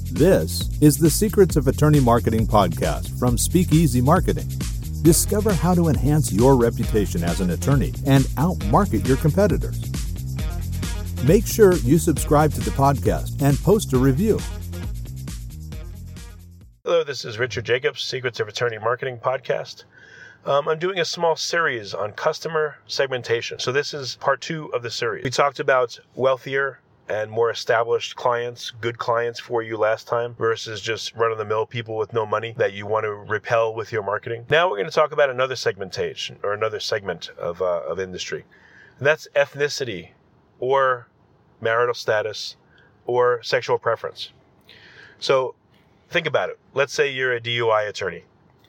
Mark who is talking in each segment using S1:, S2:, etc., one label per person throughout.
S1: This is the Secrets of Attorney Marketing podcast from Speakeasy Marketing. Discover how to enhance your reputation as an attorney and outmarket your competitors. Make sure you subscribe to the podcast and post a review.
S2: Hello, this is Richard Jacobs, Secrets of Attorney Marketing podcast. I'm doing a small series on customer segmentation. So this is part 2 of the series. We talked about wealthier and more established clients, good clients for you last time, versus just run-of-the-mill people with no money that you want to repel with your marketing. Now we're going to talk about another segmentation, or another segment of industry. And that's ethnicity, or marital status, or sexual preference. So think about it. Let's say you're a DUI attorney.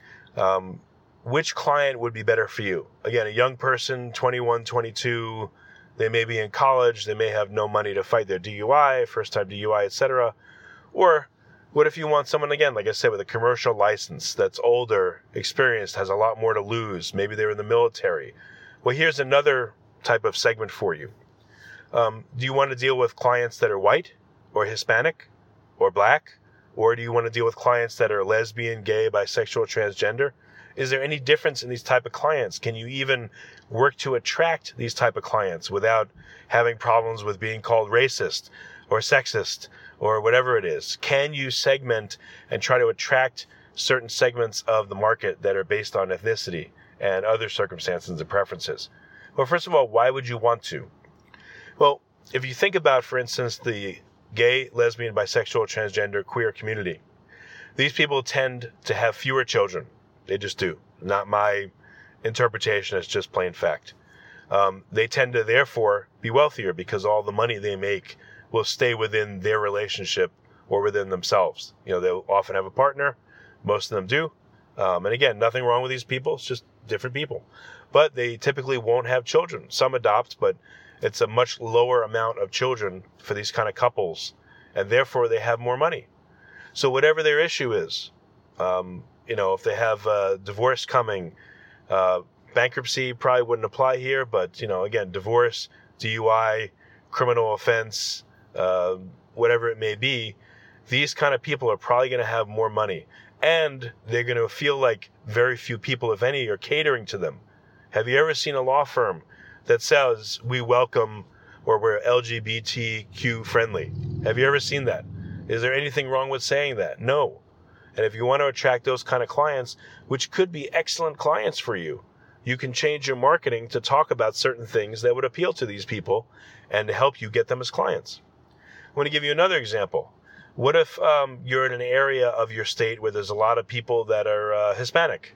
S2: Which client would be better for you? Again, a young person, 21, 22, they may be in college, they may have no money to fight their DUI, first-time DUI, etc. Or what if you want someone, again, like I said, with a commercial license that's older, experienced, has a lot more to lose, maybe they're in the military. Well, here's another type of segment for you. Do you want to deal with clients that are white or Hispanic or black? Or do you want to deal with clients that are lesbian, gay, bisexual, transgender? Is there any difference in these type of clients? Can you even work to attract these type of clients without having problems with being called racist or sexist or whatever it is? Can you segment and try to attract certain segments of the market that are based on ethnicity and other circumstances and preferences? Well, first of all, why would you want to? Well, if you think about, for instance, the gay, lesbian, bisexual, transgender, queer community, these people tend to have fewer children. They just do. Not my interpretation, it's just plain fact. They tend to therefore be wealthier because all the money they make will stay within their relationship or within themselves. You know, they'll often have a partner. Most of them do. And again, nothing wrong with these people. It's just different people. But they typically won't have children. Some adopt, but it's a much lower amount of children for these kind of couples. And therefore, they have more money. So whatever their issue is, if they have a divorce coming, bankruptcy probably wouldn't apply here, but, again, divorce, DUI, criminal offense, whatever it may be, these kind of people are probably going to have more money. And they're going to feel like very few people, if any, are catering to them. Have you ever seen a law firm that says, we welcome, or we're LGBTQ friendly? Have you ever seen that? Is there anything wrong with saying that? No. And if you want to attract those kind of clients, which could be excellent clients for you, you can change your marketing to talk about certain things that would appeal to these people and to help you get them as clients. I want to give you another example. What if you're in an area of your state where there's a lot of people that are Hispanic?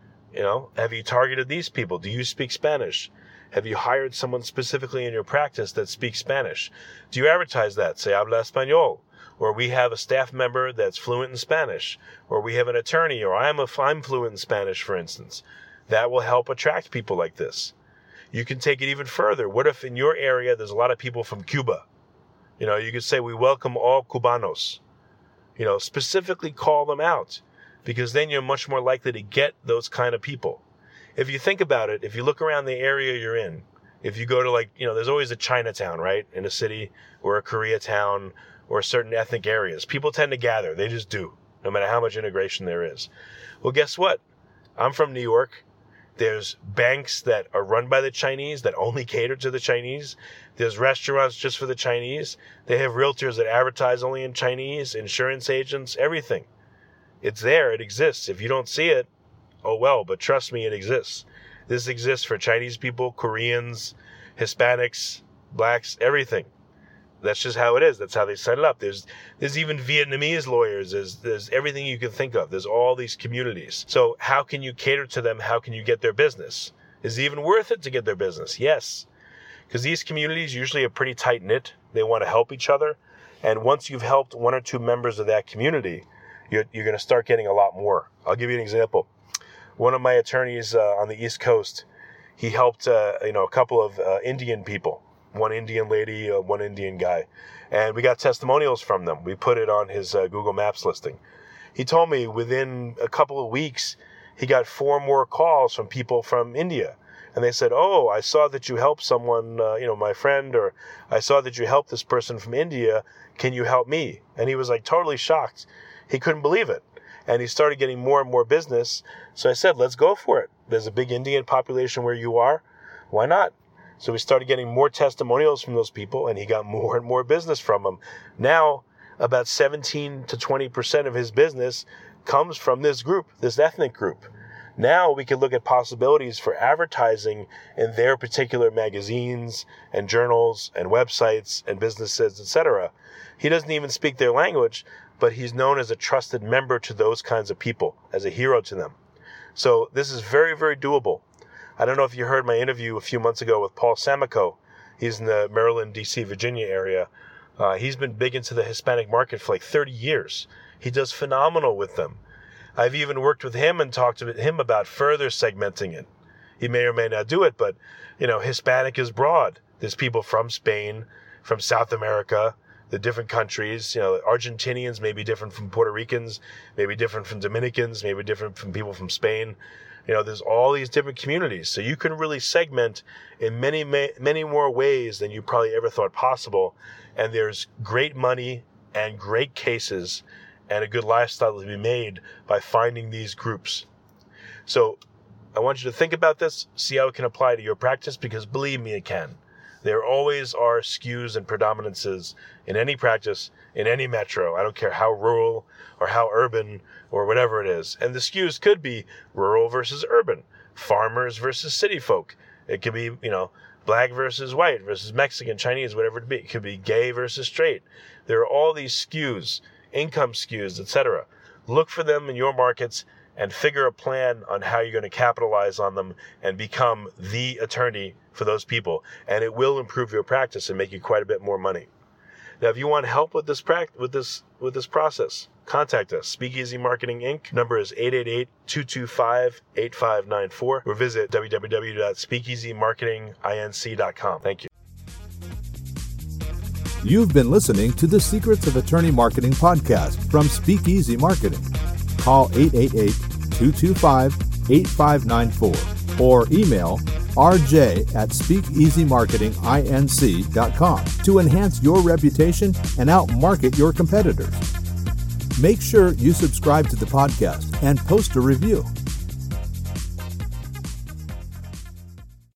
S2: Have you targeted these people? Do you speak Spanish? Have you hired someone specifically in your practice that speaks Spanish? Do you advertise that? Say, habla español. Or we have a staff member that's fluent in Spanish, or we have an attorney, or I'm fluent in Spanish, for instance. That will help attract people like this. You can take it even further. What if in your area there's a lot of people from Cuba? You could say we welcome all Cubanos. Specifically call them out, because then you're much more likely to get those kind of people. If you think about it, if you look around the area you're in, if you go to there's always a Chinatown, right, in a city, or a Koreatown, or certain ethnic areas. People tend to gather. They just do, no matter how much integration there is. Well, guess what? I'm from New York. There's banks that are run by the Chinese that only cater to the Chinese. There's restaurants just for the Chinese. They have realtors that advertise only in Chinese, insurance agents, everything. It's there. It exists. If you don't see it, oh well, but trust me, it exists. This exists for Chinese people, Koreans, Hispanics, blacks, everything. That's just how it is. That's how they set it up. There's even Vietnamese lawyers. There's everything you can think of. There's all these communities. So how can you cater to them? How can you get their business? Is it even worth it to get their business? Yes. Because these communities usually are pretty tight-knit. They want to help each other. And once you've helped one or two members of that community, you're going to start getting a lot more. I'll give you an example. One of my attorneys on the East Coast, he helped a couple of Indian people. One Indian lady, one Indian guy. And we got testimonials from them. We put it on his Google Maps listing. He told me within a couple of weeks, he got 4 more calls from people from India. And they said, "Oh, I saw that you helped someone, my friend, or I saw that you helped this person from India. Can you help me?" And he was like totally shocked. He couldn't believe it. And he started getting more and more business. So I said, let's go for it. There's a big Indian population where you are. Why not? So we started getting more testimonials from those people, and he got more and more business from them. Now, about 17 to 20% of his business comes from this group, this ethnic group. Now we can look at possibilities for advertising in their particular magazines and journals and websites and businesses, etc. He doesn't even speak their language, but he's known as a trusted member to those kinds of people, as a hero to them. So this is very, very doable. I don't know if you heard my interview a few months ago with Paul Samico. He's in the Maryland, D.C., Virginia area. He's been big into the Hispanic market for like 30 years. He does phenomenal with them. I've even worked with him and talked to him about further segmenting it. He may or may not do it, but, Hispanic is broad. There's people from Spain, from South America, the different countries. Argentinians may be different from Puerto Ricans, maybe different from Dominicans, maybe different from people from Spain. There's all these different communities. So you can really segment in many, many more ways than you probably ever thought possible. And there's great money and great cases and a good lifestyle to be made by finding these groups. So I want you to think about this, see how it can apply to your practice, because believe me, it can. There always are skews and predominances in any practice, in any metro. I don't care how rural or how urban or whatever it is. And the skews could be rural versus urban, farmers versus city folk. It could be, black versus white versus Mexican, Chinese, whatever it be. It could be gay versus straight. There are all these skews, income skews, etc. Look for them in your markets and figure a plan on how you're going to capitalize on them and become the attorney for those people. And it will improve your practice and make you quite a bit more money. Now, if you want help with this process, contact us. Speakeasy Marketing Inc. Number is 888-225-8594, or visit www.speakeasymarketinginc.com. Thank you.
S1: You've been listening to the Secrets of Attorney Marketing podcast from Speakeasy Marketing. Call 888-225-8594 or email rj@speakeasymarketinginc.com to enhance your reputation and outmarket your competitors. Make sure you subscribe to the podcast and post a review.